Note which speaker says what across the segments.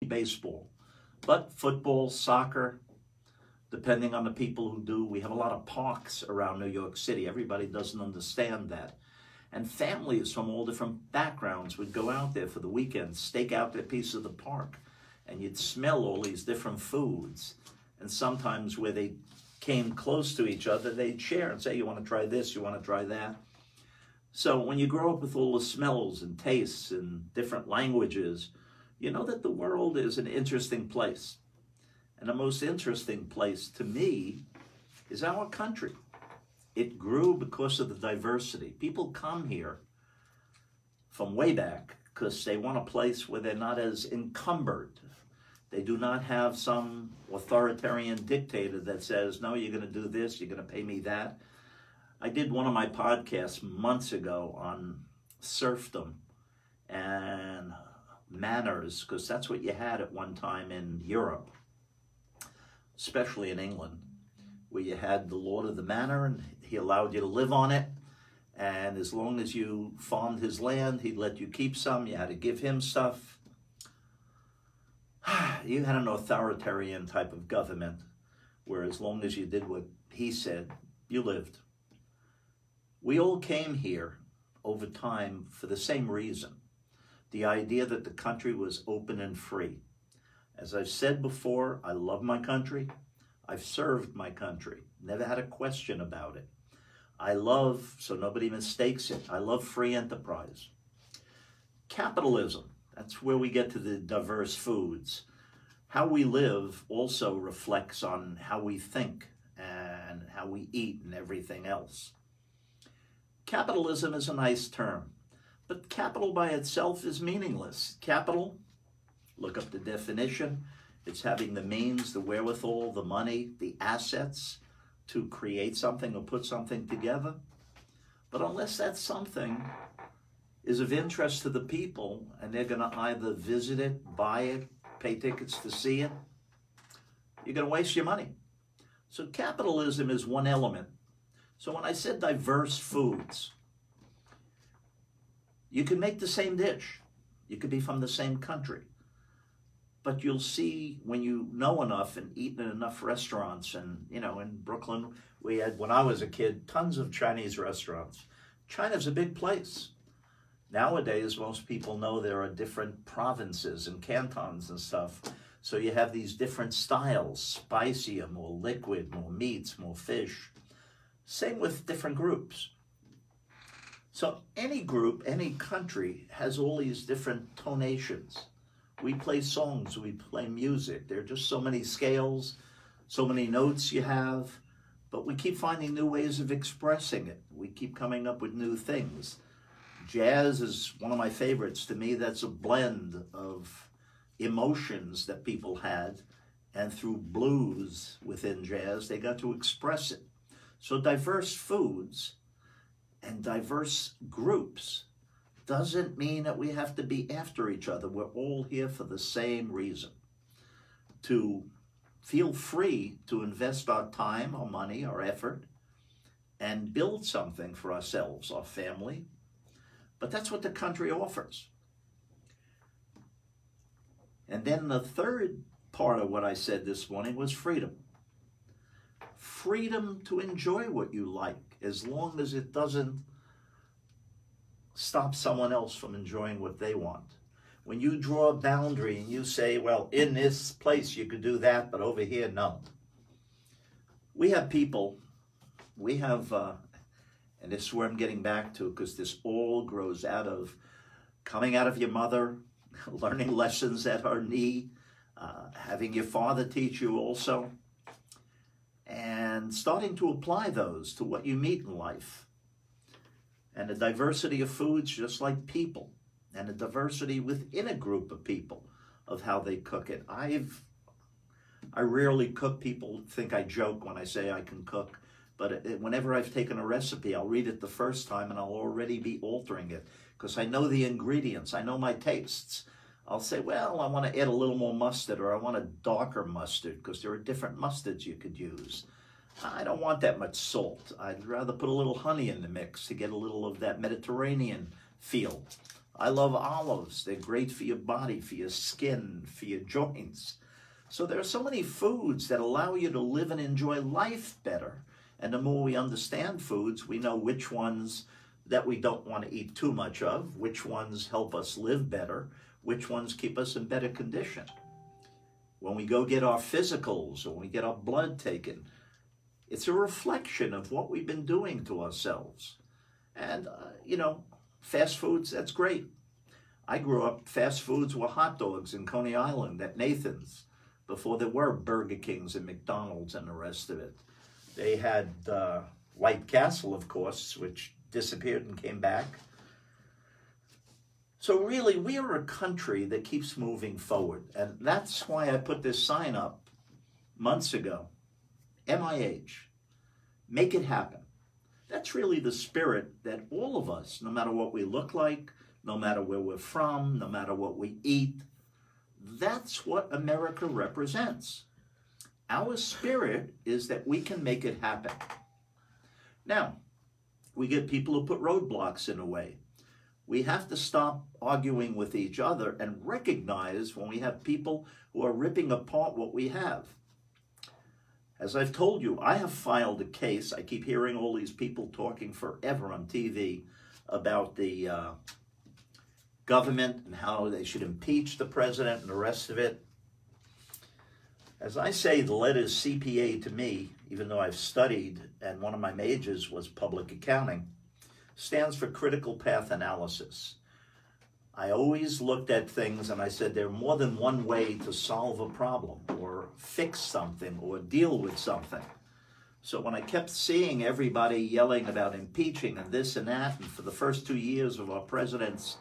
Speaker 1: baseball, but football, soccer, depending on the people who do. We have a lot of parks around New York City. Everybody doesn't understand that. And families from all different backgrounds would go out there for the weekend, stake out their piece of the park, and you'd smell all these different foods. And sometimes where they came close to each other, they'd share and say, you want to try this, you want to try that. So when you grow up with all the smells and tastes and different languages, you know that the world is an interesting place. And the most interesting place to me is our country. It grew because of the diversity. People come here from way back because they want a place where they're not as encumbered. They do not have some authoritarian dictator that says, no, you're going to do this, you're going to pay me that. I did one of my podcasts months ago on serfdom and manners, because that's what you had at one time in Europe, especially in England, where you had the Lord of the Manor, and he allowed you to live on it. And as long as you farmed his land, he'd let you keep some. You had to give him stuff. You had an authoritarian type of government, where as long as you did what he said, you lived. We all came here over time for the same reason. The idea that the country was open and free. As I've said before, I love my country. I've served my country. Never had a question about it. I love, so nobody mistakes it, I love free enterprise. Capitalism, that's where we get to the diverse foods. How we live also reflects on how we think and how we eat and everything else. Capitalism is a nice term, but capital by itself is meaningless. Capital, look up the definition, it's having the means, the wherewithal, the money, the assets to create something or put something together. But unless that something is of interest to the people and they're going to either visit it, buy it, pay tickets to see it, you're going to waste your money. So capitalism is one element. So when I said diverse foods, you can make the same dish. You could be from the same country. But you'll see when you know enough and eat in enough restaurants, and in Brooklyn, we had, when I was a kid, tons of Chinese restaurants. China's a big place. Nowadays, most people know there are different provinces and cantons and stuff. So you have these different styles, spicier, more liquid, more meats, more fish. Same with different groups. So any group, any country has all these different tonations. We play songs, we play music. There are just so many scales, so many notes you have, but we keep finding new ways of expressing it. We keep coming up with new things. Jazz is one of my favorites. To me, that's a blend of emotions that people had, and through blues within jazz, they got to express it. So diverse foods and diverse groups doesn't mean that we have to be after each other. We're all here for the same reason. To feel free to invest our time, our money, our effort, and build something for ourselves, our family. But that's what the country offers. And then the third part of what I said this morning was freedom. Freedom to enjoy what you like, as long as it doesn't stop someone else from enjoying what they want. When you draw a boundary and you say, well, in this place you could do that, but over here, no. We have people, and this is where I'm getting back to, because this all grows out of coming out of your mother, learning lessons at her knee, having your father teach you also, and starting to apply those to what you meet in life. And the diversity of foods, just like people, and the diversity within a group of people of how they cook it. I rarely cook. People think I joke when I say I can cook, but whenever I've taken a recipe, I'll read it the first time and I'll already be altering it because I know the ingredients, I know my tastes. I'll say, well, I want to add a little more mustard, or I want a darker mustard, because there are different mustards you could use. I don't want that much salt. I'd rather put a little honey in the mix to get a little of that Mediterranean feel. I love olives. They're great for your body, for your skin, for your joints. So there are so many foods that allow you to live and enjoy life better. And the more we understand foods, we know which ones that we don't want to eat too much of, which ones help us live better, which ones keep us in better condition. When we go get our physicals or when we get our blood taken, it's a reflection of what we've been doing to ourselves. And, fast foods, that's great. I grew up, fast foods were hot dogs in Coney Island at Nathan's before there were Burger Kings and McDonald's and the rest of it. They had White Castle, of course, which disappeared and came back. So really, we are a country that keeps moving forward. And that's why I put this sign up months ago. MIH. Make it happen. That's really the spirit that all of us, no matter what we look like, no matter where we're from, no matter what we eat, that's what America represents. Our spirit is that we can make it happen. Now, we get people who put roadblocks in the way. We have to stop arguing with each other and recognize when we have people who are ripping apart what we have. As I've told you, I have filed a case. I keep hearing all these people talking forever on TV about the government and how they should impeach the president and the rest of it. As I say, the letters CPA to me, even though I've studied and one of my majors was public accounting, stands for critical path analysis. I always looked at things and I said there are more than one way to solve a problem or fix something or deal with something. So when I kept seeing everybody yelling about impeaching and this and that, and for the first 2 years of our president's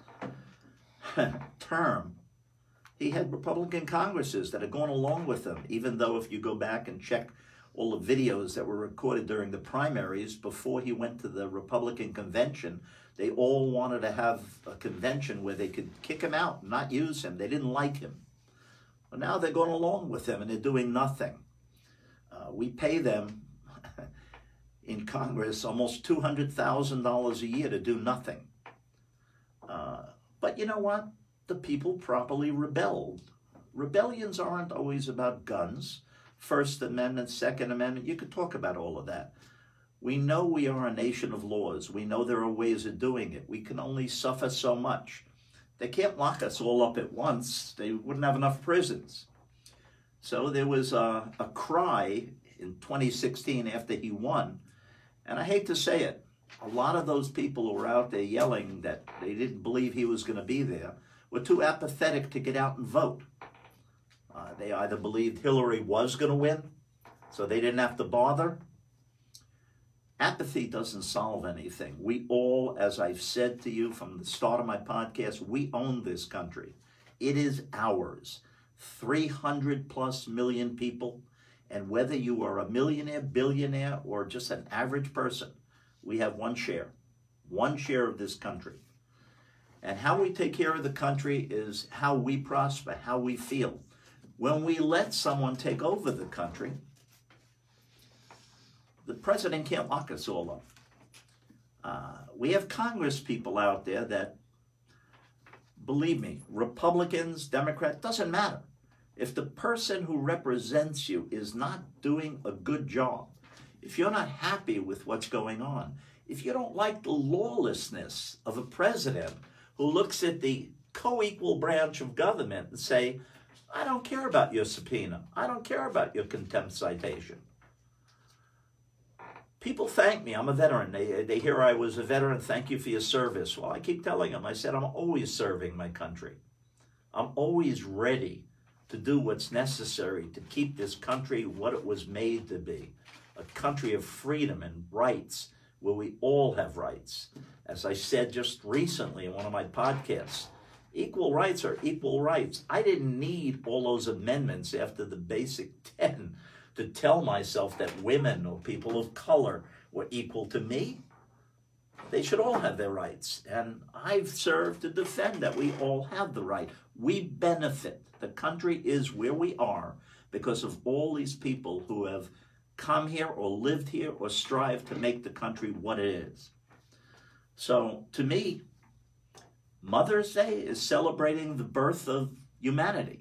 Speaker 1: term, he had Republican Congresses that had gone along with him, even though if you go back and check all the videos that were recorded during the primaries before he went to the Republican convention, they all wanted to have a convention where they could kick him out, not use him. They didn't like him. But now they're going along with him and they're doing nothing. We pay them in Congress almost $200,000 a year to do nothing. But you know what? The people properly rebelled. Rebellions aren't always about guns. First Amendment, Second Amendment, you could talk about all of that. We know we are a nation of laws. We know there are ways of doing it. We can only suffer so much. They can't lock us all up at once. They wouldn't have enough prisons. So there was a cry in 2016 after he won, and I hate to say it, a lot of those people who were out there yelling that they didn't believe he was going to be there were too apathetic to get out and vote. They either believed Hillary was going to win, so they didn't have to bother. Apathy doesn't solve anything. We all, as I've said to you from the start of my podcast, we own this country. It is ours. 300 plus million people, and whether you are a millionaire, billionaire, or just an average person, we have one share of this country. And how we take care of the country is how we prosper, how we feel. When we let someone take over the country, the president can't lock us all up. We have Congress people out there that, believe me, Republicans, Democrats, doesn't matter. If the person who represents you is not doing a good job, if you're not happy with what's going on, if you don't like the lawlessness of a president who looks at the co-equal branch of government and say, I don't care about your subpoena. I don't care about your contempt citation. People thank me. I'm a veteran. They hear I was a veteran. Thank you for your service. Well, I keep telling them, I said, I'm always serving my country. I'm always ready to do what's necessary to keep this country what it was made to be, a country of freedom and rights where we all have rights. As I said just recently in one of my podcasts, equal rights are equal rights. I didn't need all those amendments after the basic 10 to tell myself that women or people of color were equal to me. They should all have their rights. And I've served to defend that we all have the right. We benefit. The country is where we are because of all these people who have come here or lived here or strive to make the country what it is. So to me, Mother's Day is celebrating the birth of humanity.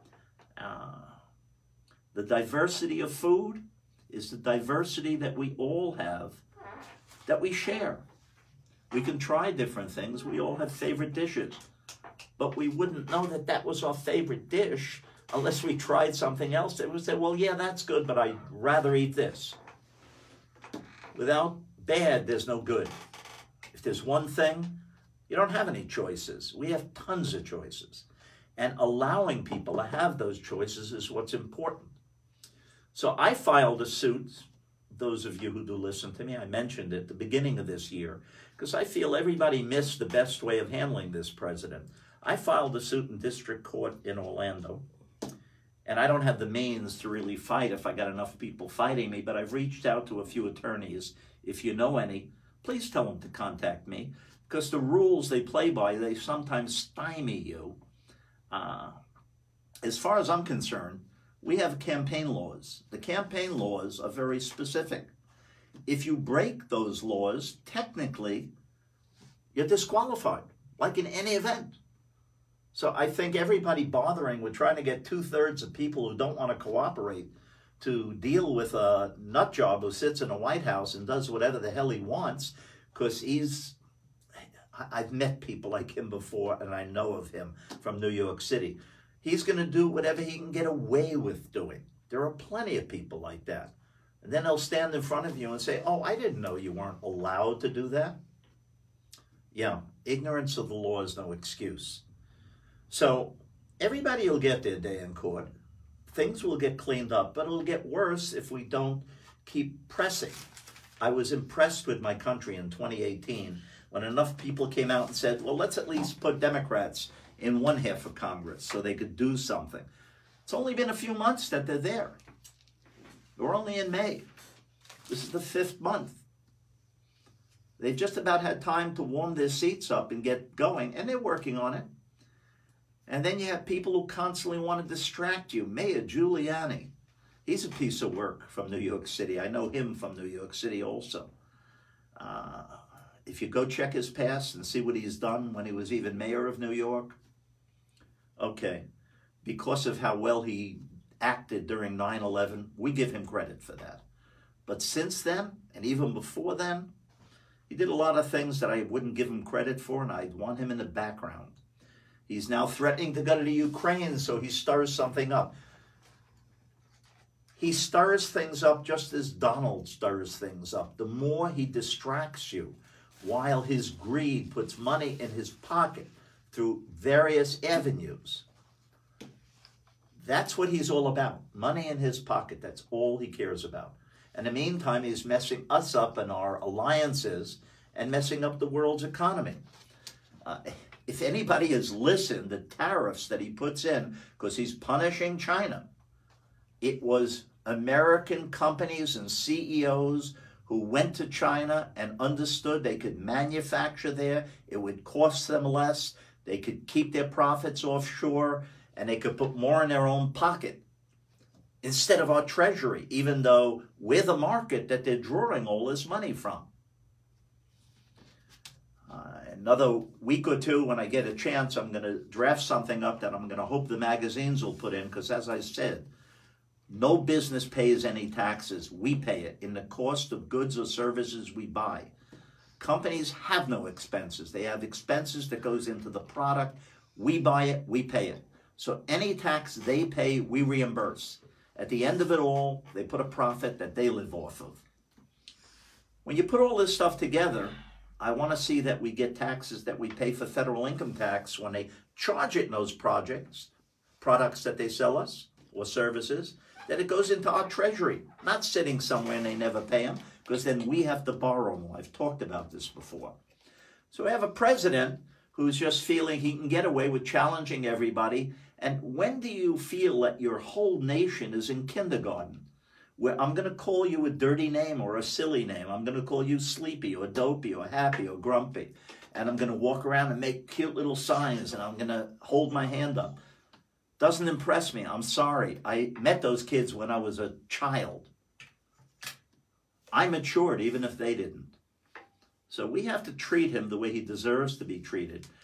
Speaker 1: The diversity of food is the diversity that we all have, that we share. We can try different things. We all have favorite dishes. But we wouldn't know that that was our favorite dish unless we tried something else that would say, well, yeah, that's good, but I'd rather eat this. Without bad, there's no good. If there's one thing, you don't have any choices. We have tons of choices. And allowing people to have those choices is what's important. So I filed a suit, those of you who do listen to me, I mentioned it at the beginning of this year, because I feel everybody missed the best way of handling this president. I filed a suit in district court in Orlando, and I don't have the means to really fight if I got enough people fighting me, but I've reached out to a few attorneys. If you know any, please tell them to contact me, because the rules they play by, they sometimes stymie you. As far as I'm concerned, we have campaign laws. The campaign laws are very specific. If you break those laws, technically, you're disqualified, like in any event. So I think everybody bothering with trying to get 2/3 of people who don't want to cooperate to deal with a nut job who sits in the White House and does whatever the hell he wants, because I've met people like him before, and I know of him from New York City. He's going to do whatever he can get away with doing. There are plenty of people like that. And then they'll stand in front of you and say, oh, I didn't know you weren't allowed to do that. Yeah, ignorance of the law is no excuse. So everybody will get their day in court. Things will get cleaned up, but it'll get worse if we don't keep pressing. I was impressed with my country in 2018 when enough people came out and said, well, let's at least put Democrats in one half of Congress so they could do something. It's only been a few months that they're there. We're only in May. This is the 5th month. They've just about had time to warm their seats up and get going, and they're working on it. And then you have people who constantly want to distract you. Mayor Giuliani, he's a piece of work from New York City. I know him from New York City also. If you go check his past and see what he's done when he was even mayor of New York, okay, because of how well he acted during 9/11, we give him credit for that. But since then, and even before then, he did a lot of things that I wouldn't give him credit for, and I'd want him in the background. He's now threatening to go to the Ukraine, so he stirs something up. He stirs things up just as Donald stirs things up. The more he distracts you, while his greed puts money in his pocket through various avenues, that's what he's all about. Money in his pocket, that's all he cares about. In the meantime, he's messing us up in our alliances and messing up the world's economy. If anybody has listened, the tariffs that he puts in, because he's punishing China, it was American companies and CEOs who went to China and understood they could manufacture there, it would cost them less, they could keep their profits offshore, and they could put more in their own pocket instead of our treasury, even though we're the market that they're drawing all this money from. Another week or two, when I get a chance, I'm going to draft something up that I'm going to hope the magazines will put in, because as I said, no business pays any taxes. We pay it in the cost of goods or services we buy. Companies have no expenses. They have expenses that goes into the product. We buy it, we pay it. So any tax they pay, we reimburse. At the end of it all, they put a profit that they live off of. When you put all this stuff together, I want to see that we get taxes that we pay for federal income tax when they charge it in those products that they sell us or services, that it goes into our treasury, not sitting somewhere and they never pay them, because then we have to borrow more. I've talked about this before. So we have a president who's just feeling he can get away with challenging everybody. And when do you feel that your whole nation is in kindergarten, where I'm going to call you a dirty name or a silly name? I'm going to call you sleepy or dopey or happy or grumpy. And I'm going to walk around and make cute little signs, and I'm going to hold my hand up. Doesn't impress me. I'm sorry. I met those kids when I was a child. I matured even if they didn't. So we have to treat him the way he deserves to be treated.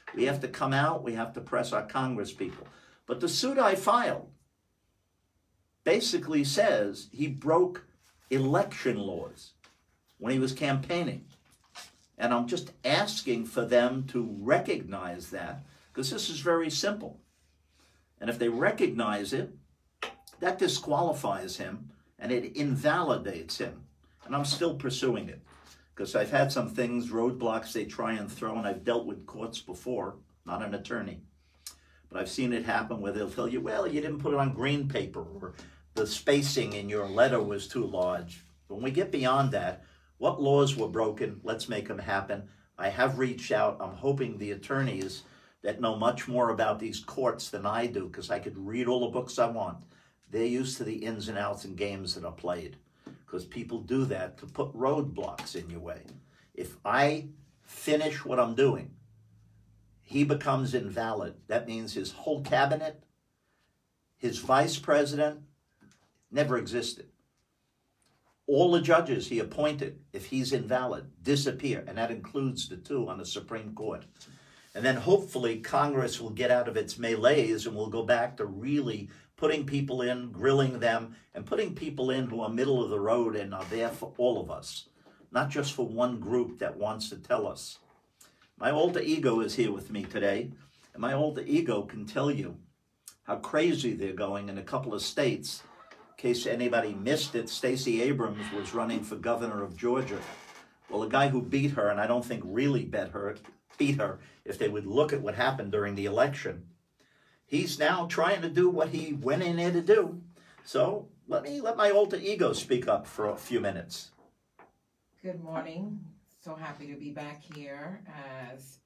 Speaker 1: We have to come out, we have to press our Congress people. But the suit I filed basically says he broke election laws when he was campaigning. And I'm just asking for them to recognize that, because this is very simple. And if they recognize it, that disqualifies him and it invalidates him. And I'm still pursuing it, because I've had some things, roadblocks they try and throw, and I've dealt with courts before, not an attorney. But I've seen it happen where they'll tell you, well, you didn't put it on green paper, or the spacing in your letter was too large. When we get beyond that, what laws were broken? Let's make them happen. I have reached out. I'm hoping the attorneys that know much more about these courts than I do, because I could read all the books I want. They're used to the ins and outs and games that are played, because people do that to put roadblocks in your way. If I finish what I'm doing, he becomes invalid. That means his whole cabinet, his vice president, never existed. All the judges he appointed, if he's invalid, disappear, and that includes the two on the Supreme Court. And then hopefully Congress will get out of its melees and we'll go back to really putting people in, grilling them, and putting people in who are middle of the road and are there for all of us, not just for one group that wants to tell us. My alter ego is here with me today, and my alter ego can tell you how crazy they're going in a couple of states. In case anybody missed it, Stacey Abrams was running for governor of Georgia. Well, the guy who beat her, and I don't think really beat her, if they would look at what happened during the election, he's now trying to do what he went in there to do. So let my alter ego speak up for a few minutes.
Speaker 2: Good morning. So happy to be back here as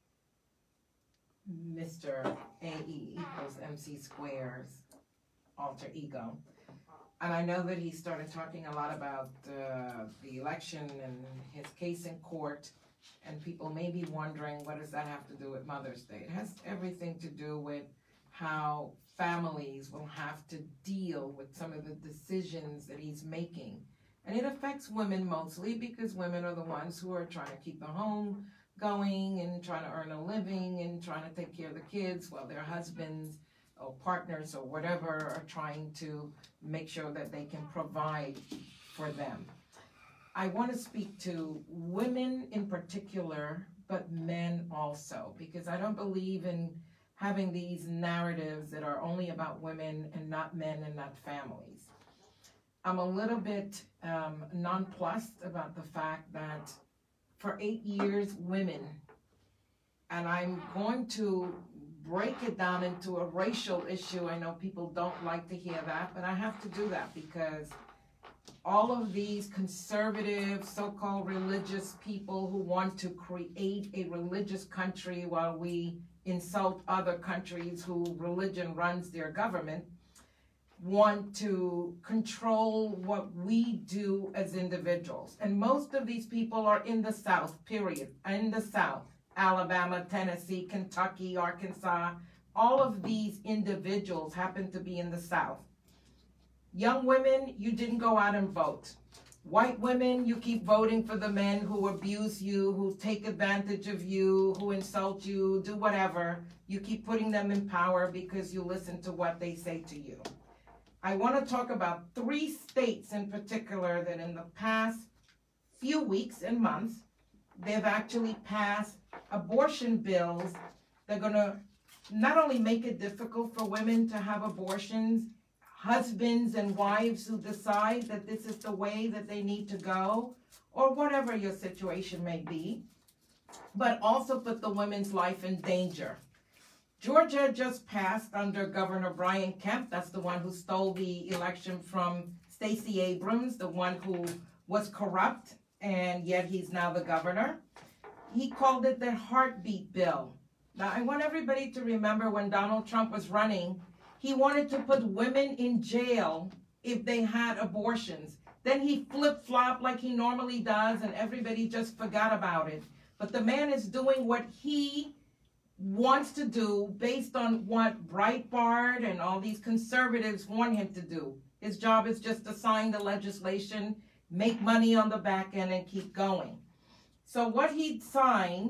Speaker 2: Mr. AE, who's MC Square's alter ego. And I know that he started talking a lot about the election and his case in court, and people may be wondering, what does that have to do with Mother's Day? It has everything to do with how families will have to deal with some of the decisions that he's making. And it affects women mostly, because women are the ones who are trying to keep the home going and trying to earn a living and trying to take care of the kids while their husbands or partners or whatever are trying to make sure that they can provide for them. I want to speak to women in particular, but men also, because I don't believe in having these narratives that are only about women and not men and not families. I'm a little bit nonplussed about the fact that for 8 years, women, and I'm going to break it down into a racial issue. I know people don't like to hear that, but I have to do that because all of these conservative, so-called religious people who want to create a religious country while we insult other countries who religion runs their government, want to control what we do as individuals. And most of these people are in the South, period. In the South, Alabama, Tennessee, Kentucky, Arkansas, all of these individuals happen to be in the South. Young women, you didn't go out and vote. White women, you keep voting for the men who abuse you, who take advantage of you, who insult you, do whatever. You keep putting them in power because you listen to what they say to you. I want to talk about 3 states in particular that in the past few weeks and months, they've actually passed abortion bills that are going to not only make it difficult for women to have abortions, husbands and wives who decide that this is the way that they need to go, or whatever your situation may be, but also put the women's life in danger. Georgia just passed under Governor Brian Kemp. That's the one who stole the election from Stacey Abrams, the one who was corrupt, and yet he's now the governor. He called it the heartbeat bill. Now, I want everybody to remember when Donald Trump was running, he wanted to put women in jail if they had abortions. Then he flip-flopped like he normally does, and everybody just forgot about it. But the man is doing what he wants to do based on what Breitbart and all these conservatives want him to do. His job is just to sign the legislation, make money on the back end, and keep going. So what he signed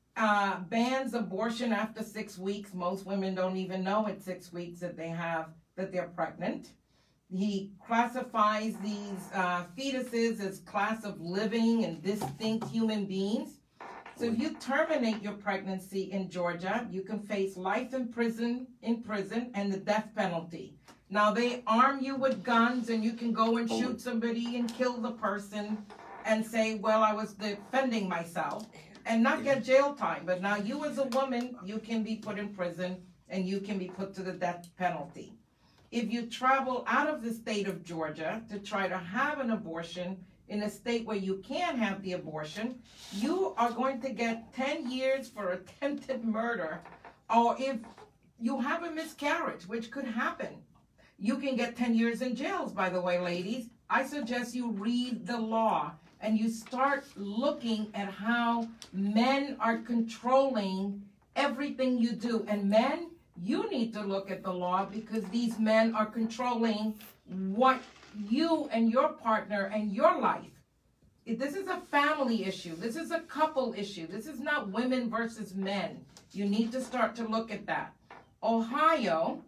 Speaker 2: bans abortion after 6 weeks. Most women don't even know at 6 weeks that they're pregnant. He classifies these fetuses as class of living and distinct human beings. So if you terminate your pregnancy in Georgia, you can face life in prison and the death penalty. Now they arm you with guns and you can go and shoot somebody and kill the person and say, well, I was defending myself, and not get jail time. But now you as a woman, you can be put in prison and you can be put to the death penalty. If you travel out of the state of Georgia to try to have an abortion in a state where you can have the abortion, you are going to get 10 years for attempted murder. Or if you have a miscarriage, which could happen, you can get 10 years in jails, by the way, ladies. I suggest you read the law and you start looking at how men are controlling everything you do. And men, you need to look at the law, because these men are controlling what you and your partner and your life. This is a family issue. This is a couple issue. This is not women versus men. You need to start to look at that. Ohio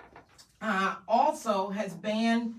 Speaker 2: also has banned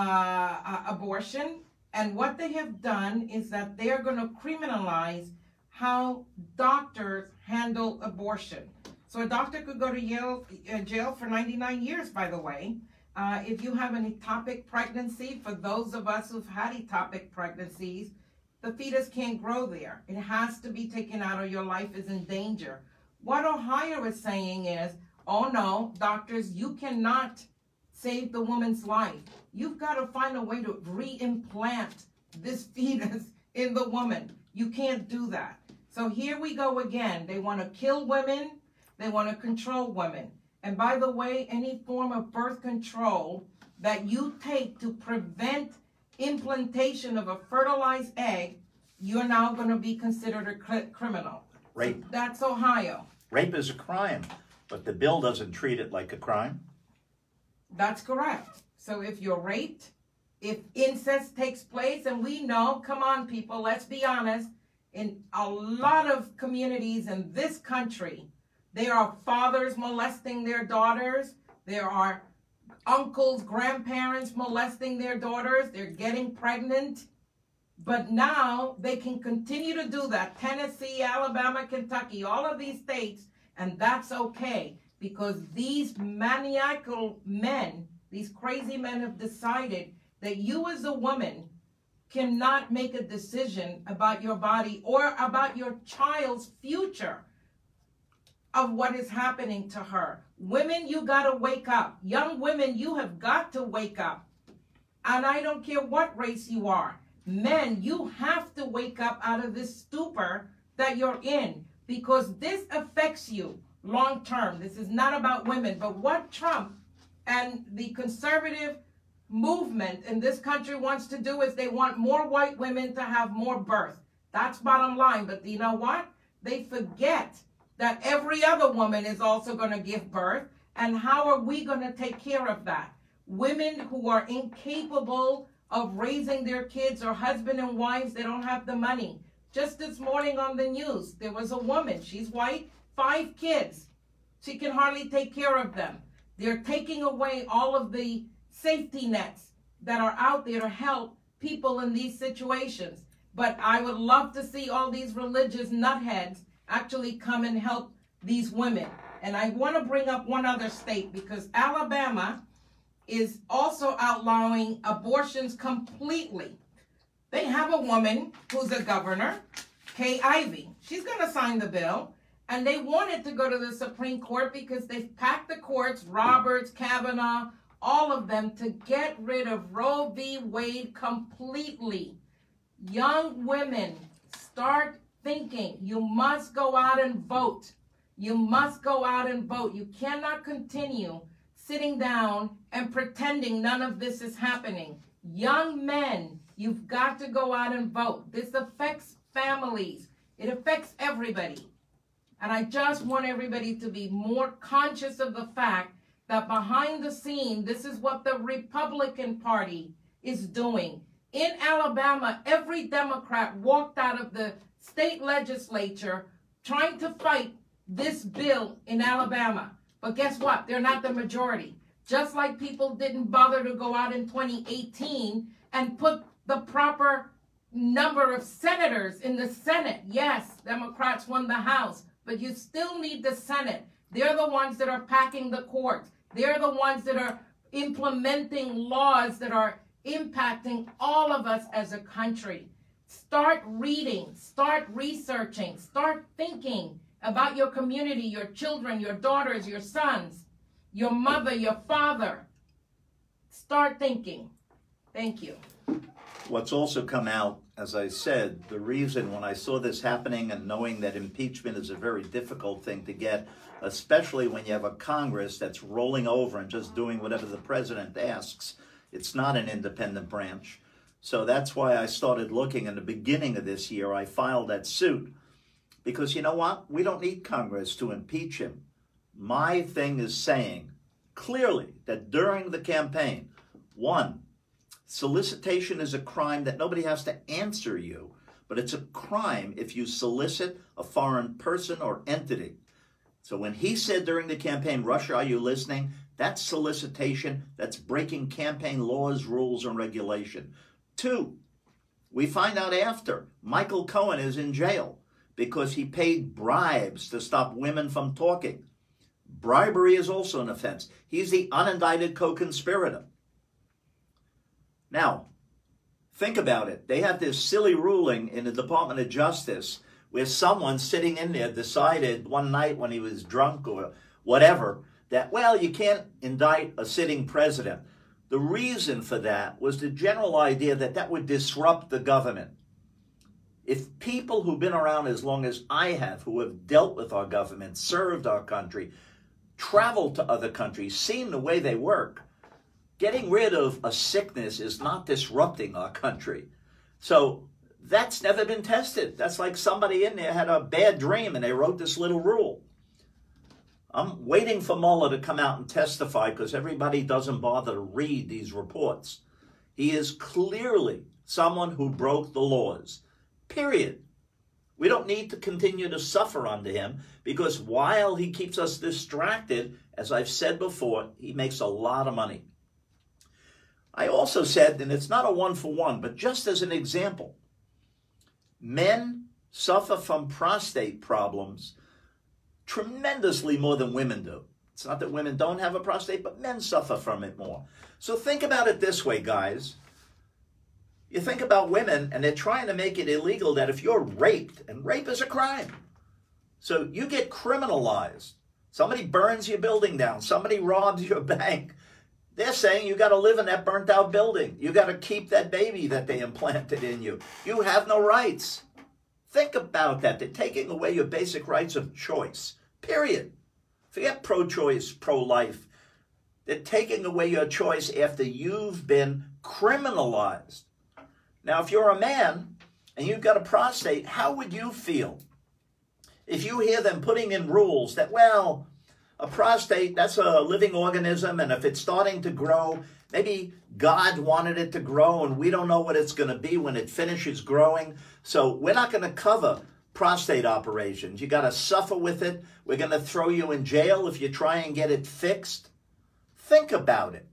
Speaker 2: abortion. And what they have done is that they're going to criminalize how doctors handle abortion. So a doctor could go to jail for 99 years, by the way. If you have an ectopic pregnancy, for those of us who've had ectopic pregnancies, the fetus can't grow there. It has to be taken out, or your life is in danger. What Ohio is saying is, oh no, doctors, you cannot save the woman's life. You've got to find a way to re-implant this fetus in the woman. You can't do that. So here we go again. They want to kill women. They want to control women. And by the way, any form of birth control that you take to prevent implantation of a fertilized egg, you're now going to be considered a criminal.
Speaker 1: Rape.
Speaker 2: So that's Ohio.
Speaker 1: Rape is a crime, but the bill doesn't treat it like a crime.
Speaker 2: That's correct. So if you're raped, if incest takes place, and we know, come on people, let's be honest, in a lot of communities in this country, there are fathers molesting their daughters. There are uncles, grandparents molesting their daughters. They're getting pregnant. But now they can continue to do that. Tennessee, Alabama, Kentucky, all of these states, and that's okay, because these maniacal men, these crazy men, have decided that you as a woman cannot make a decision about your body or about your child's future of what is happening to her. Women, you got to wake up. Young women, you have got to wake up. And I don't care what race you are. Men, you have to wake up out of this stupor that you're in, because this affects you long term. This is not about women. But what Trump and the conservative movement in this country wants to do is they want more white women to have more birth. That's bottom line. But you know what? They forget that every other woman is also going to give birth. And how are we going to take care of that? Women who are incapable of raising their kids, or husband and wives, they don't have the money. Just this morning on the news, there was a woman, she's white, 5 kids. She can hardly take care of them. They're taking away all of the safety nets that are out there to help people in these situations. But I would love to see all these religious nutheads actually come and help these women. And I want to bring up one other state, because Alabama is also outlawing abortions completely. They have a woman who's a governor, Kay Ivey. She's going to sign the bill. And they want it to go to the Supreme Court because they've packed the courts, Roberts, Kavanaugh, all of them, to get rid of Roe v. Wade completely. Young women, start thinking. You must go out and vote. You must go out and vote. You cannot continue sitting down and pretending none of this is happening. Young men, you've got to go out and vote. This affects families. It affects everybody. And I just want everybody to be more conscious of the fact that behind the scene, this is what the Republican Party is doing. In Alabama, every Democrat walked out of the state legislature trying to fight this bill in Alabama. But guess what? They're not the majority. Just like people didn't bother to go out in 2018 and put the proper number of senators in the Senate. Yes, Democrats won the House, but you still need the Senate. They're the ones that are packing the courts. They're the ones that are implementing laws that are impacting all of us as a country. Start reading, start researching, start thinking about your community, your children, your daughters, your sons, your mother, your father. Start thinking. Thank you.
Speaker 1: What's also come out, as I said, the reason when I saw this happening and knowing that impeachment is a very difficult thing to get, especially when you have a Congress that's rolling over and just doing whatever the president asks, it's not an independent branch. So that's why I started looking in the beginning of this year. I filed that suit because you know what? We don't need Congress to impeach him. My thing is saying clearly that during the campaign, one, solicitation is a crime that nobody has to answer you, but it's a crime if you solicit a foreign person or entity. So when he said during the campaign, Russia, are you listening? That's solicitation. That's breaking campaign laws, rules, and regulation. Two, we find out after Michael Cohen is in jail because he paid bribes to stop women from talking. Bribery is also an offense. He's the unindicted co-conspirator. Now, think about it. They have this silly ruling in the Department of Justice where someone sitting in there decided one night when he was drunk or whatever that, well, you can't indict a sitting president. The reason for that was the general idea that that would disrupt the government. If people who've been around as long as I have, who have dealt with our government, served our country, traveled to other countries, seen the way they work, getting rid of a sickness is not disrupting our country. So that's never been tested. That's like somebody in there had a bad dream and they wrote this little rule. I'm waiting for Mueller to come out and testify because everybody doesn't bother to read these reports. He is clearly someone who broke the laws, period. We don't need to continue to suffer under him because while he keeps us distracted, as I've said before, he makes a lot of money. I also said, and it's not a one-for-one, but just as an example, men suffer from prostate problems tremendously more than women do. It's not that women don't have a prostate, but men suffer from it more. So think about it this way, guys. You think about women, and they're trying to make it illegal that if you're raped, and rape is a crime, so you get criminalized. Somebody burns your building down. Somebody robs your bank. They're saying you got to live in that burnt out building. You got to keep that baby that they implanted in you. You have no rights. Think about that. They're taking away your basic rights of choice, period. Forget pro-choice, pro-life. They're taking away your choice after you've been criminalized. Now, if you're a man and you've got a prostate, how would you feel if you hear them putting in rules that, well, a prostate, that's a living organism, and if it's starting to grow, maybe God wanted it to grow, and we don't know what it's going to be when it finishes growing, so we're not going to cover prostate operations. You got to suffer with it. We're going to throw you in jail if you try and get it fixed. Think about it.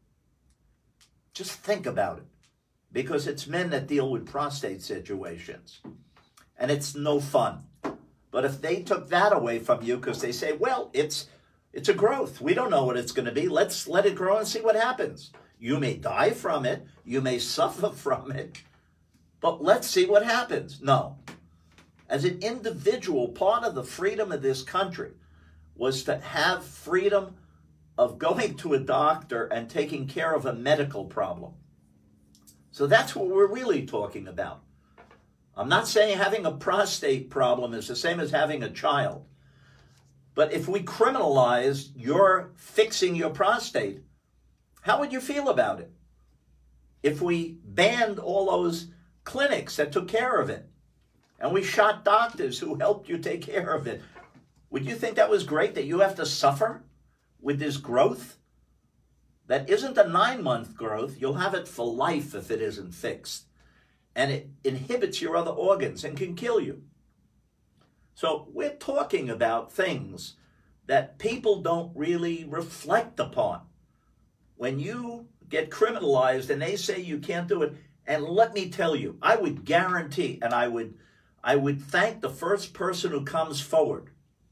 Speaker 1: Just think about it. Because it's men that deal with prostate situations. And it's no fun. But if they took that away from you because they say, well, it's a growth. We don't know what it's going to be. Let's let it grow and see what happens. You may die from it. You may suffer from it. But let's see what happens. No. As an individual, part of the freedom of this country was to have freedom of going to a doctor and taking care of a medical problem. So that's what we're really talking about. I'm not saying having a prostate problem is the same as having a child. But if we criminalize your fixing your prostate, how would you feel about it? If we banned all those clinics that took care of it, and we shot doctors who helped you take care of it, would you think that was great that you have to suffer with this growth? That isn't a 9-month growth. You'll have it for life if it isn't fixed. And it inhibits your other organs and can kill you. So we're talking about things that people don't really reflect upon. When you get criminalized and they say you can't do it, and let me tell you, I would guarantee, and I would thank the first person who comes forward.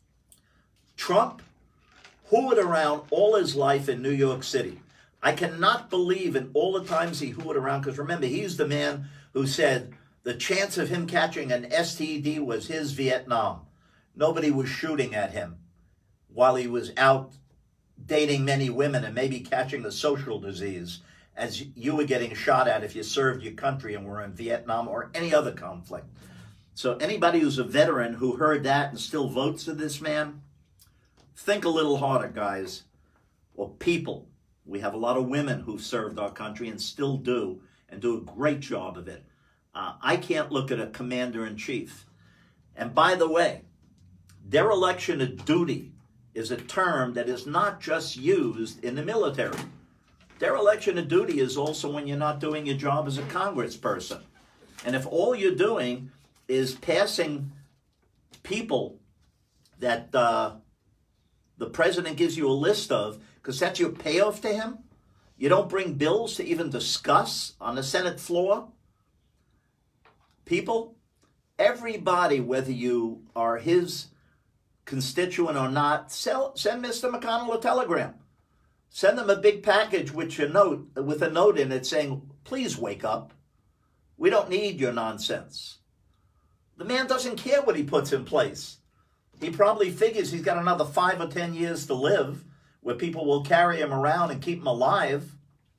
Speaker 1: Trump hooed around all his life in New York City. I cannot believe in all the times he hooed around, because remember, he's the man who said the chance of him catching an STD was his Vietnam. Nobody was shooting at him while he was out dating many women and maybe catching the social disease as you were getting shot at if you served your country and were in Vietnam or any other conflict. So anybody who's a veteran who heard that and still votes for this man, think a little harder, guys. Or people. We have a lot of women who've served our country and still do, and do a great job of it. I can't look at a commander-in-chief. And by the way, dereliction of duty is a term that is not just used in the military. Dereliction of duty is also when you're not doing your job as a congressperson. And if all you're doing is passing people that the president gives you a list of, because that's your payoff to him, you don't bring bills to even discuss on the Senate floor. People, everybody, whether you are his constituent or not, send Mr. McConnell a telegram. Send them a big package with a note in it saying, please wake up. We don't need your nonsense. The man doesn't care what he puts in place. He probably figures he's got another 5 or 10 years to live where people will carry him around and keep him alive.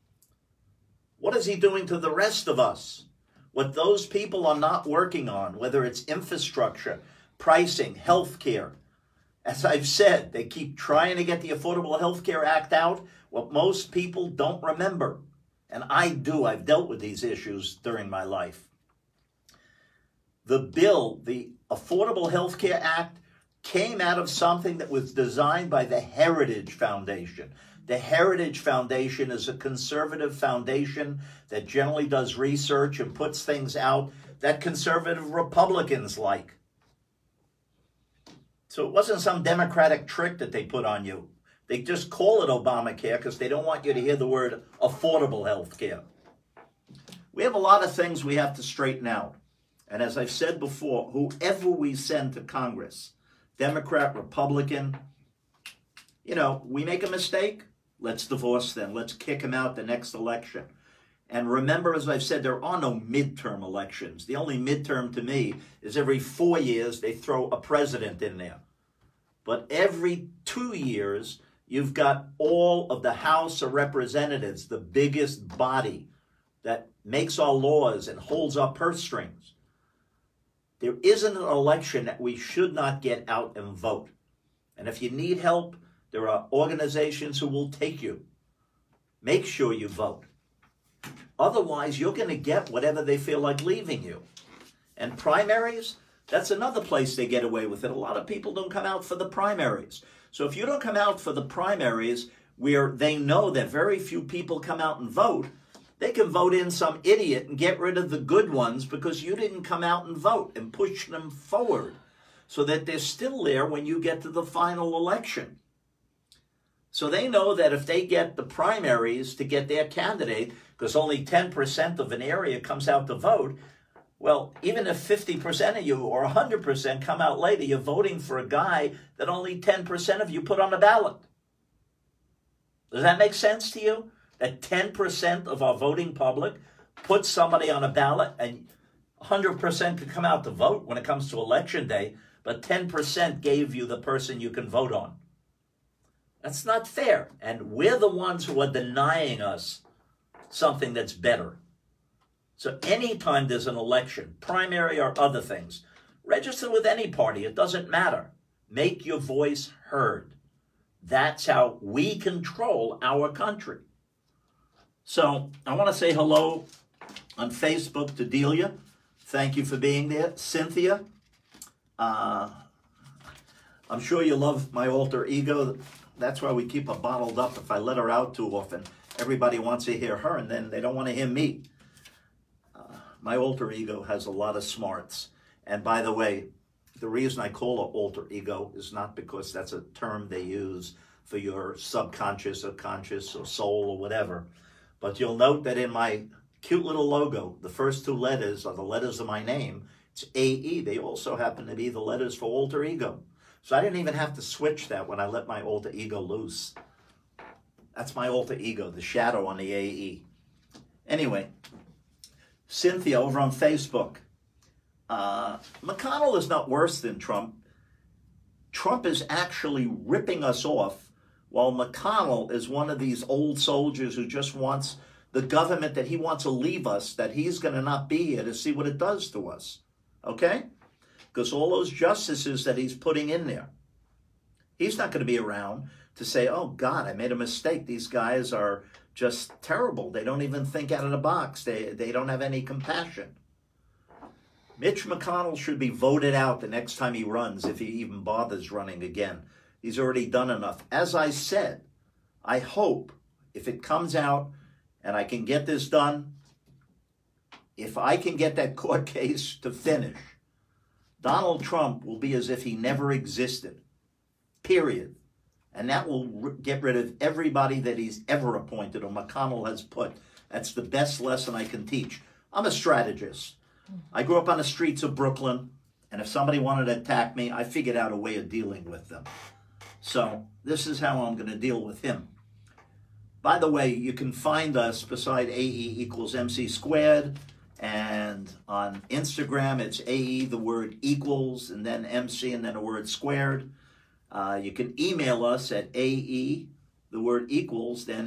Speaker 1: What is he doing to the rest of us? What those people are not working on, whether it's infrastructure, pricing, health care. As I've said, they keep trying to get the Affordable Health Care Act out, what most people don't remember. And I do. I've dealt with these issues during my life. The bill, the Affordable Health Care Act, came out of something that was designed by the Heritage Foundation. The Heritage Foundation is a conservative foundation that generally does research and puts things out that conservative Republicans like. So it wasn't some Democratic trick that they put on you. They just call it Obamacare because they don't want you to hear the word affordable health care. We have a lot of things we have to straighten out. And as I've said before, whoever we send to Congress, Democrat, Republican, we make a mistake, let's divorce them. Let's kick them out the next election. And remember, as I've said, there are no midterm elections. The only midterm to me is every 4 years they throw a president in there. But every 2 years, you've got all of the House of Representatives, the biggest body that makes our laws and holds our purse strings. There isn't an election that we should not get out and vote. And if you need help, there are organizations who will take you. Make sure you vote. Otherwise, you're going to get whatever they feel like leaving you. And primaries, that's another place they get away with it. A lot of people don't come out for the primaries. So if you don't come out for the primaries where they know that very few people come out and vote, they can vote in some idiot and get rid of the good ones because you didn't come out and vote and push them forward so that they're still there when you get to the final election. So they know that if they get the primaries to get their candidate, because only 10% of an area comes out to vote, well, even if 50% of you or 100% come out later, you're voting for a guy that only 10% of you put on the ballot. Does that make sense to you? That 10% of our voting public puts somebody on a ballot and 100% could come out to vote when it comes to election day, but 10% gave you the person you can vote on. That's not fair. And we're the ones who are denying us something that's better. So anytime there's an election, primary or other things, register with any party. It doesn't matter. Make your voice heard. That's how we control our country. So I want to say hello on Facebook to Delia. Thank you for being there. Cynthia, I'm sure you love my alter ego. That's why we keep her bottled up. If I let her out too often, everybody wants to hear her, and then they don't want to hear me. My alter ego has a lot of smarts. And by the way, the reason I call it alter ego is not because that's a term they use for your subconscious or conscious or soul or whatever, but you'll note that in my cute little logo, the first two letters are the letters of my name. It's AE. They also happen to be the letters for alter ego. So I didn't even have to switch that when I let my alter ego loose. That's my alter ego, the shadow on the AE. Anyway, Cynthia over on Facebook. McConnell is not worse than Trump. Trump is actually ripping us off, while McConnell is one of these old soldiers who just wants the government that he wants to leave us, that he's going to not be here to see what it does to us. Okay? Because all those justices that he's putting in there, he's not going to be around to say, oh, God, I made a mistake. These guys are just terrible. They don't even think out of the box. They don't have any compassion. Mitch McConnell should be voted out the next time he runs, if he even bothers running again. He's already done enough. As I said, I hope if it comes out and I can get this done, if I can get that court case to finish, Donald Trump will be as if he never existed, period. And that will get rid of everybody that he's ever appointed or McConnell has put. That's the best lesson I can teach. I'm a strategist. I grew up on the streets of Brooklyn, and if somebody wanted to attack me, I figured out a way of dealing with them. So this is how I'm going to deal with him. By the way, you can find us beside AE equals MC squared, and on Instagram it's AE, the word equals, and then MC, and then a word squared. You can email us at AE, the word equals, then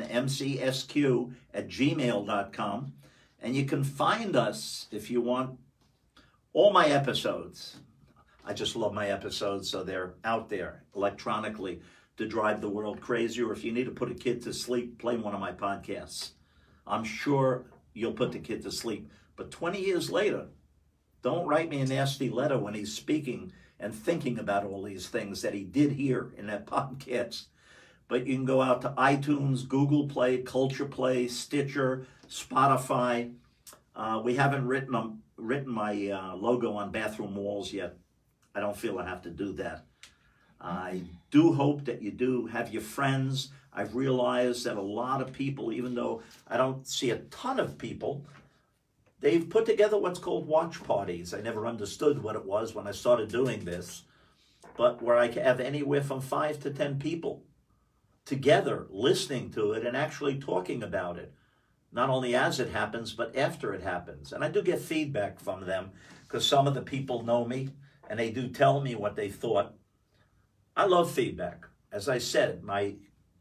Speaker 1: mcsq@gmail.com. And you can find us, if you want, all my episodes. I just love my episodes, so they're out there electronically to drive the world crazy. Or if you need to put a kid to sleep, play one of my podcasts. I'm sure you'll put the kid to sleep. But 20 years later, don't write me a nasty letter when he's speaking and thinking about all these things that he did here in that podcast. But you can go out to iTunes, Google Play, Culture Play, Stitcher, Spotify. We haven't written my logo on bathroom walls yet. I don't feel I have to do that. I do hope that you do have your friends. I've realized that a lot of people, even though I don't see a ton of people, they've put together what's called watch parties. I never understood what it was when I started doing this, but where I have anywhere from 5 to 10 people together listening to it and actually talking about it, not only as it happens, but after it happens. And I do get feedback from them because some of the people know me and they do tell me what they thought. I love feedback. As I said, my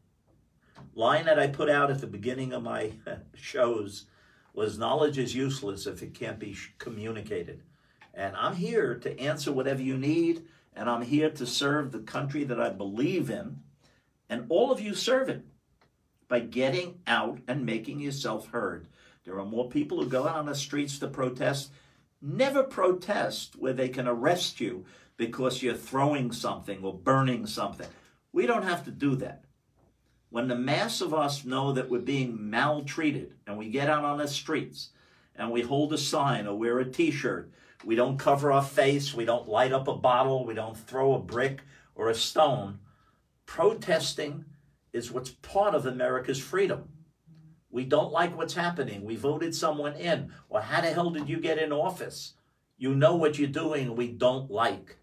Speaker 1: line that I put out at the beginning of my shows was knowledge is useless if it can't be communicated. And I'm here to answer whatever you need, and I'm here to serve the country that I believe in, and all of you serve it by getting out and making yourself heard. There are more people who go out on the streets to protest. Never protest where they can arrest you because you're throwing something or burning something. We don't have to do that. When the mass of us know that we're being maltreated and we get out on the streets and we hold a sign or wear a t-shirt, we don't cover our face, we don't light up a bottle, we don't throw a brick or a stone. Protesting is what's part of America's freedom. We don't like what's happening. We voted someone in. Or how the hell did you get in office? You know what you're doing and we don't like.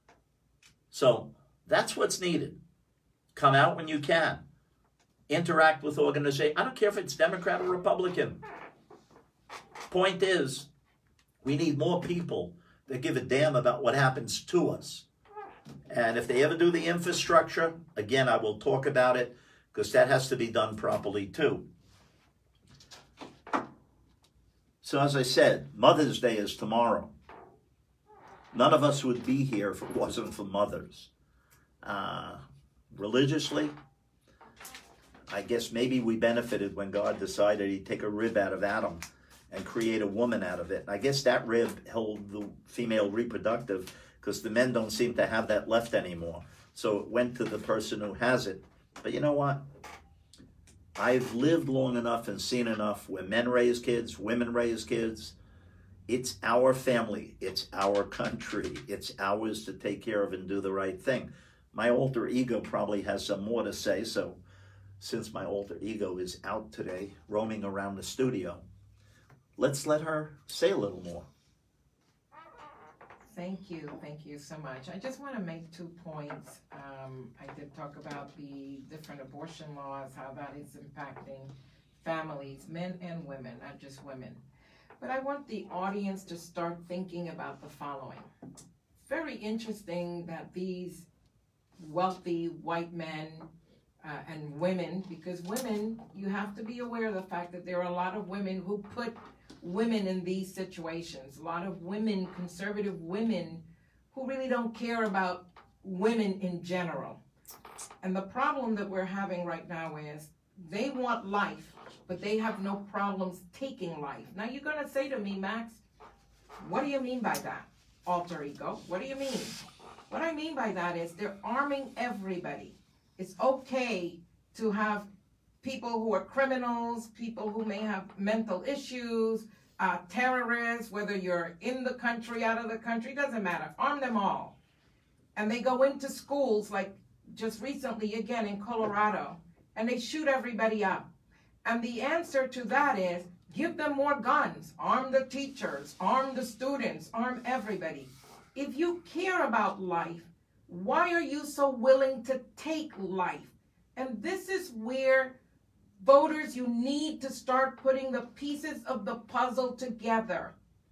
Speaker 1: So that's what's needed. Come out when you can. Interact with organizations. I don't care if it's Democrat or Republican. Point is, we need more people that give a damn about what happens to us. And if they ever do the infrastructure, again, I will talk about it because that has to be done properly too. So as I said, Mother's Day is tomorrow. None of us would be here if it wasn't for mothers. Religiously, I guess maybe we benefited when God decided he'd take a rib out of Adam and create a woman out of it. I guess that rib held the female reproductive because the men don't seem to have that left anymore. So it went to the person who has it. But you know what? I've lived long enough and seen enough where men raise kids, women raise kids. It's our family. It's our country. It's ours to take care of and do the right thing. My alter ego probably has some more to say, so since my alter ego is out today, roaming around the studio, let's let her say a little more.
Speaker 2: Thank you so much. I just want to make 2 points. I did talk about the different abortion laws, how that is impacting families, men and women, not just women. But I want the audience to start thinking about the following. Very interesting that these wealthy white men and women, because women, you have to be aware of the fact that there are a lot of women who put women in these situations. A lot of women, conservative women, who really don't care about women in general. And the problem that we're having right now is they want life, but they have no problems taking life. Now you're going to say to me, Max, what do you mean by that, alter ego? What do you mean? What I mean by that is they're arming everybody. It's okay to have people who are criminals, people who may have mental issues, terrorists, whether you're in the country, out of the country, doesn't matter. Arm them all. And they go into schools like just recently again in Colorado, and they shoot everybody up. And the answer to that is give them more guns, arm the teachers, arm the students, arm everybody. If you care about life, why are you so willing to take life? And this is where voters, you need to start putting the pieces of the puzzle together.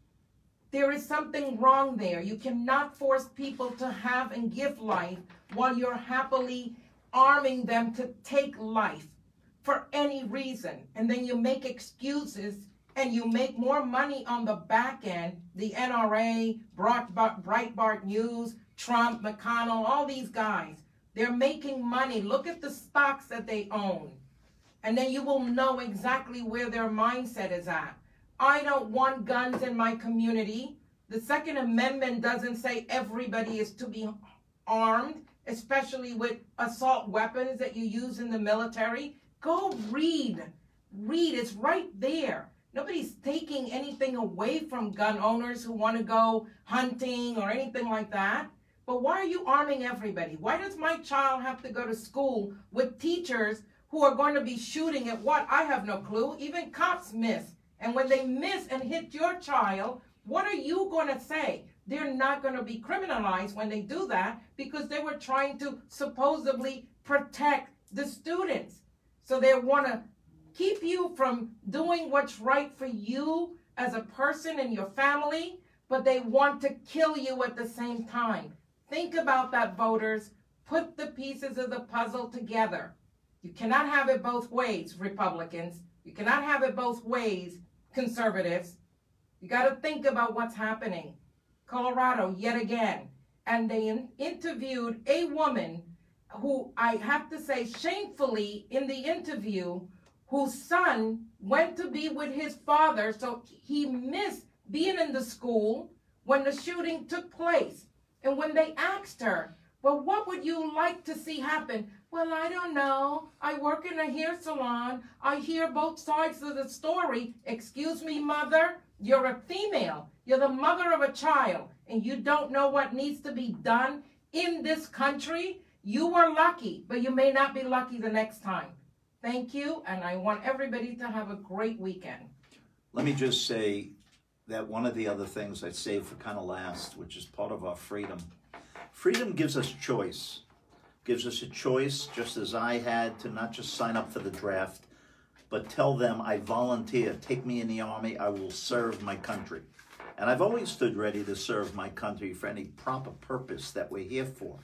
Speaker 2: There is something wrong there. You cannot force people to have and give life while you're happily arming them to take life for any reason. And then you make excuses and you make more money on the back end. The NRA, Breitbart News, Trump, McConnell, all these guys, they're making money. Look at the stocks that they own. And then you will know exactly where their mindset is at. I don't want guns in my community. The Second Amendment doesn't say everybody is to be armed, especially with assault weapons that you use in the military. Go read. Read. It's right there. Nobody's taking anything away from gun owners who want to go hunting or anything like that. But why are you arming everybody? Why does my child have to go to school with teachers who are going to be shooting at what? I have no clue. Even cops miss. And when they miss and hit your child, what are you going to say? They're not going to be criminalized when they do that because they were trying to supposedly protect the students. So they want to keep you from doing what's right for you as a person and your family, but they want to kill you at the same time. Think about that, voters. Put the pieces of the puzzle together. You cannot have it both ways, Republicans. You cannot have it both ways, conservatives. You got to think about what's happening. Colorado, yet again. And they interviewed a woman who, I have to say, shamefully in the interview, whose son went to be with his father, so he missed being in the school when the shooting took place. And when they asked her, well, what would you like to see happen? Well, I don't know. I work in a hair salon. I hear both sides of the story. Excuse me, mother, you're a female. You're the mother of a child, and you don't know what needs to be done in this country. You were lucky, but you may not be lucky the next time. Thank you, and I want everybody to have a great weekend.
Speaker 1: Let me just say that one of the other things I saved for kind of last, which is part of our freedom. Freedom gives us choice. Gives us a choice, just as I had, to not just sign up for the draft, but tell them I volunteer, take me in the army, I will serve my country. And I've always stood ready to serve my country for any proper purpose that we're here for.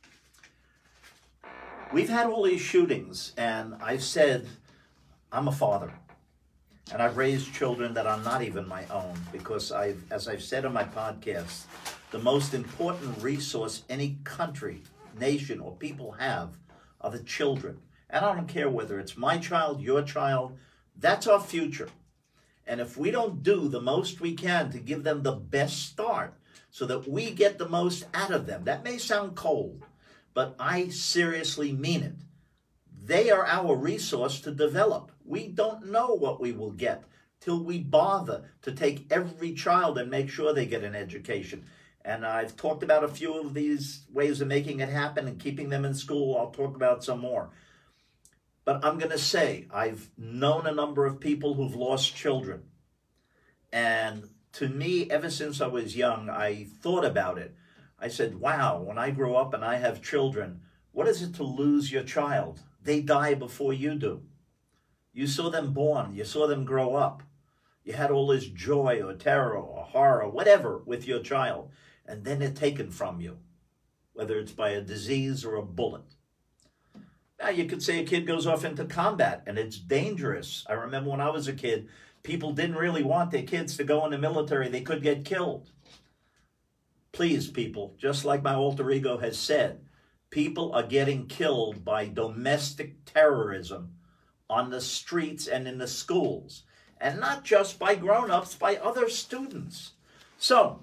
Speaker 1: We've had all these shootings, and I've said, I'm a father. And I've raised children that are not even my own, because as I've said on my podcast, the most important resource any country, nation, or people have are the children. And I don't care whether it's my child, your child, that's our future. And if we don't do the most we can to give them the best start so that we get the most out of them, that may sound cold, but I seriously mean it. They are our resource to develop. We don't know what we will get till we bother to take every child and make sure they get an education. And I've talked about a few of these ways of making it happen and keeping them in school. I'll talk about some more. But I'm going to say, I've known a number of people who've lost children. And to me, ever since I was young, I thought about it. I said, wow, when I grow up and I have children, what is it to lose your child? They die before you do. You saw them born. You saw them grow up. You had all this joy or terror or horror, whatever, with your child. And then they're taken from you, whether it's by a disease or a bullet. Now, you could say a kid goes off into combat, and it's dangerous. I remember when I was a kid, people didn't really want their kids to go in the military. They could get killed. Please, people, just like my alter ego has said, people are getting killed by domestic terrorism on the streets and in the schools. And not just by grown-ups, by other students. So,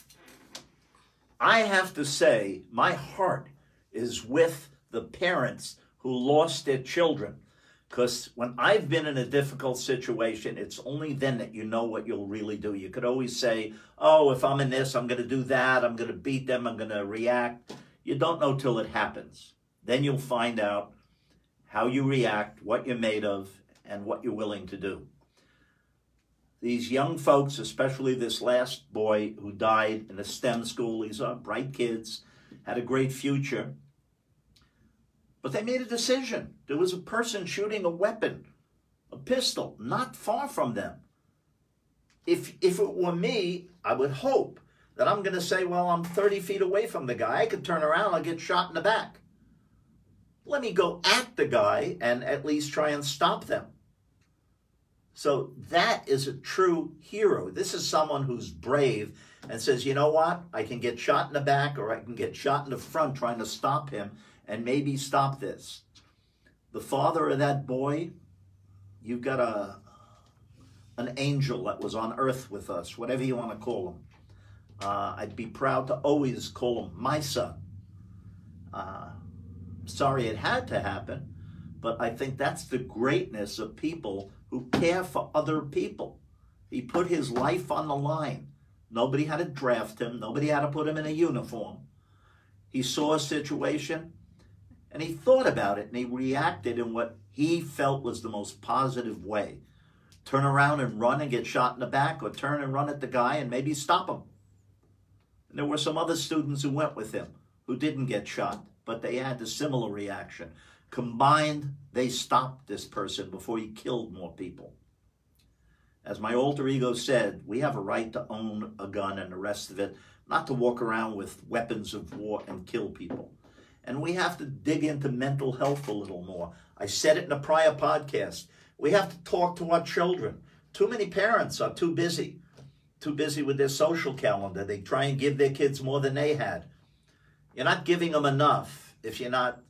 Speaker 1: I have to say, my heart is with the parents who lost their children. Because when I've been in a difficult situation, it's only then that you know what you'll really do. You could always say, oh, if I'm in this, I'm going to do that. I'm going to beat them. I'm going to react. You don't know till it happens. Then you'll find out how you react, what you're made of, and what you're willing to do. These young folks, especially this last boy who died in a STEM school, these are bright kids, had a great future. But they made a decision. There was a person shooting a weapon, a pistol, not far from them. If it were me, I would hope that I'm going to say, well, I'm 30 feet away from the guy. I could turn around, I'll get shot in the back. Let me go at the guy and at least try and stop them. So that is a true hero. This is someone who's brave and says, you know what? I can get shot in the back or I can get shot in the front trying to stop him and maybe stop this. The father of that boy, you've got an angel that was on earth with us, whatever you want to call him. I'd be proud to always call him my son. Sorry it had to happen, but I think that's the greatness of people who care for other people. He put his life on the line. Nobody had to draft him. Nobody had to put him in a uniform. He saw a situation, and he thought about it, and he reacted in what he felt was the most positive way. Turn around and run and get shot in the back, or turn and run at the guy and maybe stop him. And there were some other students who went with him who didn't get shot, but they had a similar reaction. Combined, they stopped this person before he killed more people. As my alter ego said, we have a right to own a gun and the rest of it, not to walk around with weapons of war and kill people. And we have to dig into mental health a little more. I said it in a prior podcast. We have to talk to our children. Too many parents are too busy with their social calendar. They try and give their kids more than they had. You're not giving them enough if you're not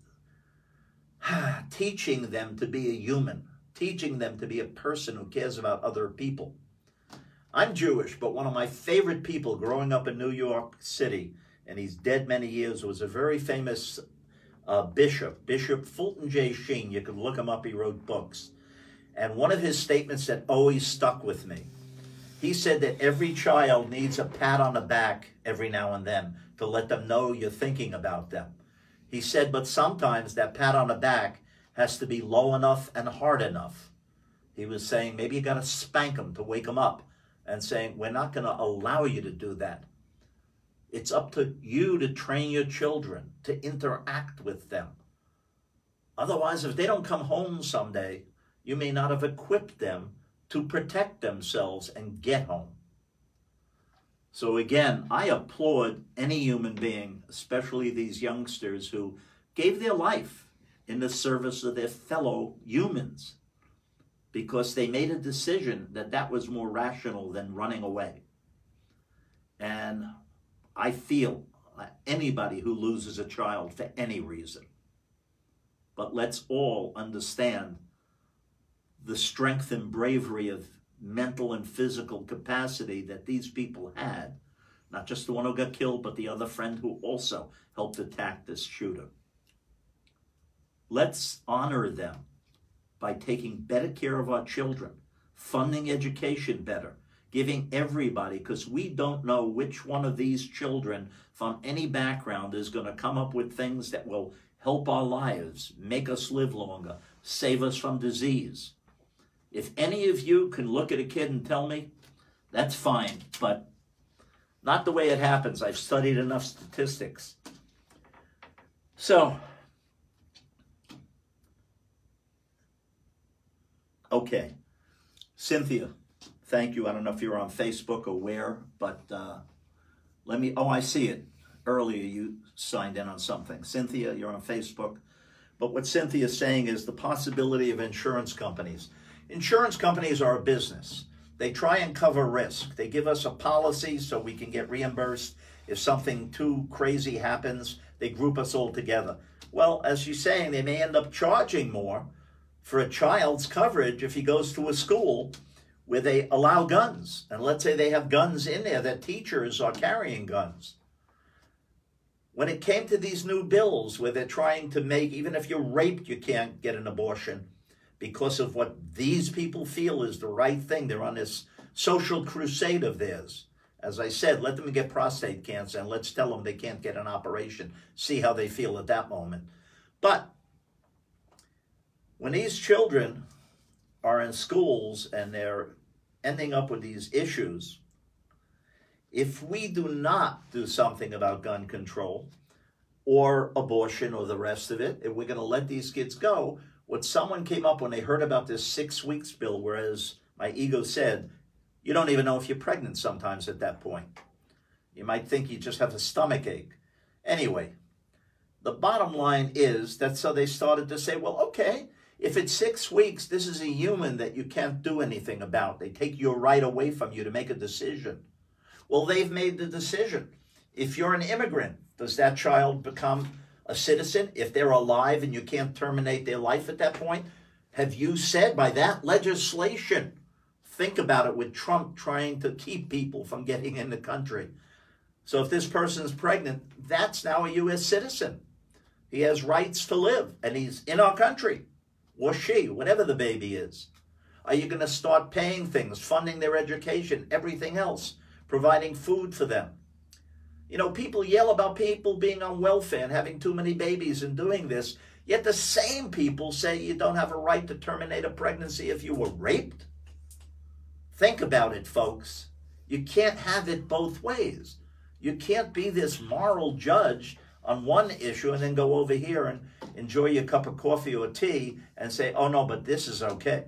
Speaker 1: teaching them to be a human, teaching them to be a person who cares about other people. I'm Jewish, but one of my favorite people growing up in New York City, and he's dead many years, was a very famous bishop, Bishop Fulton J. Sheen. You can look him up, he wrote books. And one of his statements that always stuck with me, he said that every child needs a pat on the back every now and then to let them know you're thinking about them. He said, but sometimes that pat on the back has to be low enough and hard enough. He was saying maybe you got to spank them to wake them up and saying, we're not going to allow you to do that. It's up to you to train your children, to interact with them. Otherwise, if they don't come home someday, you may not have equipped them to protect themselves and get home. So again, I applaud any human being, especially these youngsters who gave their life in the service of their fellow humans because they made a decision that that was more rational than running away. And I feel anybody who loses a child for any reason, but let's all understand the strength and bravery of mental and physical capacity that these people had. Not just the one who got killed, but the other friend who also helped attack this shooter. Let's honor them by taking better care of our children, funding education better, giving everybody, because we don't know which one of these children from any background is going to come up with things that will help our lives, make us live longer, save us from disease. If any of you can look at a kid and tell me, that's fine, but not the way it happens. I've studied enough statistics. So, okay. Cynthia, thank you. I don't know if you're on Facebook or where, but I see it. Earlier you signed in on something. Cynthia, you're on Facebook. But what Cynthia's saying is the possibility of insurance companies. Insurance companies are a business. They try and cover risk. They give us a policy so we can get reimbursed. If something too crazy happens, they group us all together. Well, as she's saying, they may end up charging more for a child's coverage if he goes to a school where they allow guns. And let's say they have guns in there, that teachers are carrying guns. When it came to these new bills where they're trying to make, even if you're raped, you can't get an abortion because of what these people feel is the right thing. They're on this social crusade of theirs. As I said, let them get prostate cancer and let's tell them they can't get an operation. See how they feel at that moment. But when these children are in schools and they're ending up with these issues, if we do not do something about gun control or abortion or the rest of it, if we're going to let these kids go, what someone came up when they heard about this 6 weeks bill, whereas my ego said, you don't even know if you're pregnant sometimes at that point. You might think you just have a stomach ache. Anyway, the bottom line is that so they started to say, well, okay, if it's 6 weeks, this is a human that you can't do anything about. They take your right away from you to make a decision. Well, they've made the decision. If you're an immigrant, does that child become a citizen if they're alive and you can't terminate their life at that point? Have you said by that legislation, think about it with Trump trying to keep people from getting in the country. So if this person's pregnant, that's now a U.S. citizen. He has rights to live and he's in our country, or she, whatever the baby is. Are you going to start paying things, funding their education, everything else? Providing food for them. You know, people yell about people being on welfare and having too many babies and doing this, yet the same people say you don't have a right to terminate a pregnancy if you were raped. Think about it, folks. You can't have it both ways. You can't be this moral judge on one issue and then go over here and enjoy your cup of coffee or tea and say, oh no, but this is okay.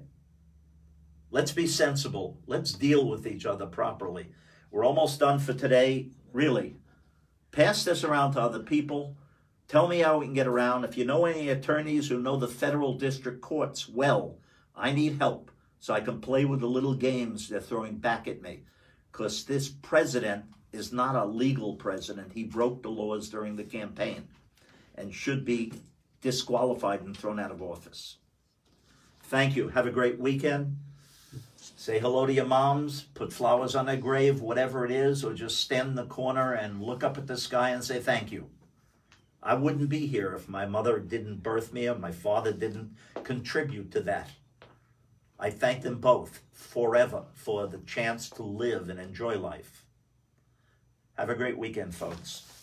Speaker 1: Let's be sensible. Let's deal with each other properly. We're almost done for today. Really, pass this around to other people. Tell me how we can get around. If you know any attorneys who know the federal district courts well, I need help so I can play with the little games they're throwing back at me. Because this president is not a legal president. He broke the laws during the campaign and should be disqualified and thrown out of office. Thank you. Have a great weekend. Say hello to your moms, put flowers on their grave, whatever it is, or just stand in the corner and look up at the sky and say thank you. I wouldn't be here if my mother didn't birth me or my father didn't contribute to that. I thank them both forever for the chance to live and enjoy life. Have a great weekend, folks.